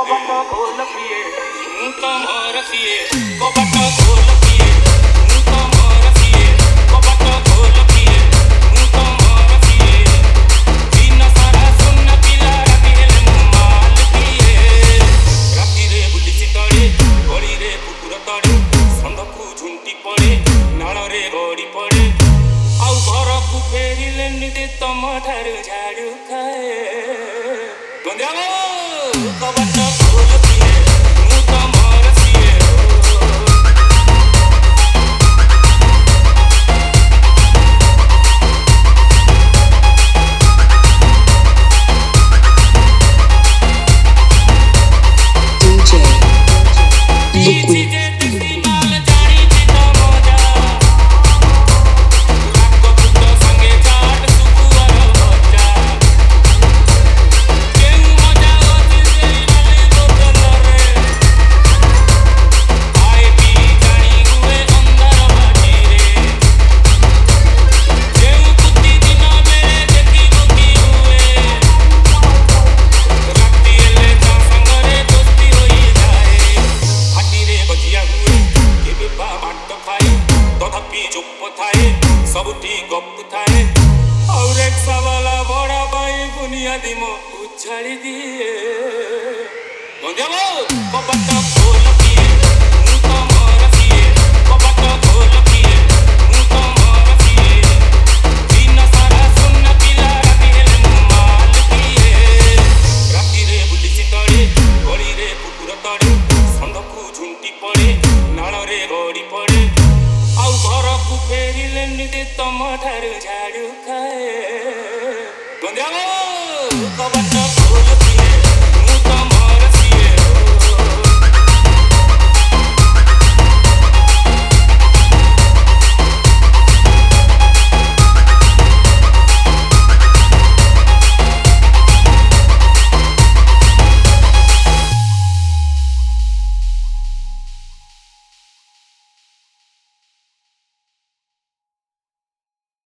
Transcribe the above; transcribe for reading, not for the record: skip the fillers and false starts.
कबाट खोल पिए ମୁଁ ତ ମୋର ସିଏ କबाट ଖୋଲ ପିଏ ମୁଁ ତ ମୋର ସିଏ କबाट ଖୋଲ ପିଏ ମୁଁ ତ ମୋର ସିଏ ଦିନ ସାରା ଶୂନ ପିଲା ରାତି ହେଲେ ମୁଁ ମାଲ ପିଏ ରାତିରେ ବୁଲିଛି ତଳେ ଗଳିରେ କୁକୁର ତଳେ ଷଣ୍ଢକୁ ଝୁଣ୍ଟି ପଡ଼େ ନାଳରେ ଗଡ଼ି ପଡ଼େ ଆଉ ଘରକୁ ଫେରିଲେ ନିଦେ ତମଠାରୁ ଝାଡ଼ୁ ଖାଏ କबाट ଖୋଲ ପିଏ ମୁଁ ତ ମୋର ସିଏ सबुठी गप थाए और एक सवाला बड़ा भाई बुनियादी मो उछाड़ी दिए कबाट खोल पिए ମୁଁ ତ ମୋର ସିଏ କबाट ଖୋଲ ପିଏ ମୁଁ ତ ମୋର ସିଏ ଦିନ ସାରା ଶୂନ ପିଲା ରାତି ହେଲେ ମୁଁ ମାଲ ପିଏ ରାତିରେ ବୁଲିଛି ତଳେ ଗଳିରେ କୁକୁର ତଳେ ଷଣ୍ଢକୁ ଝୁଣ୍ଟି ପଡ଼େ ନାଳରେ ଗଡ଼ି ପଡ଼େ ଆଉ ଘରକୁ ଫେରିଲେ ନିଦେ ତମଠାରୁ ଝାଡ଼ୁ ଖାଏ କबाट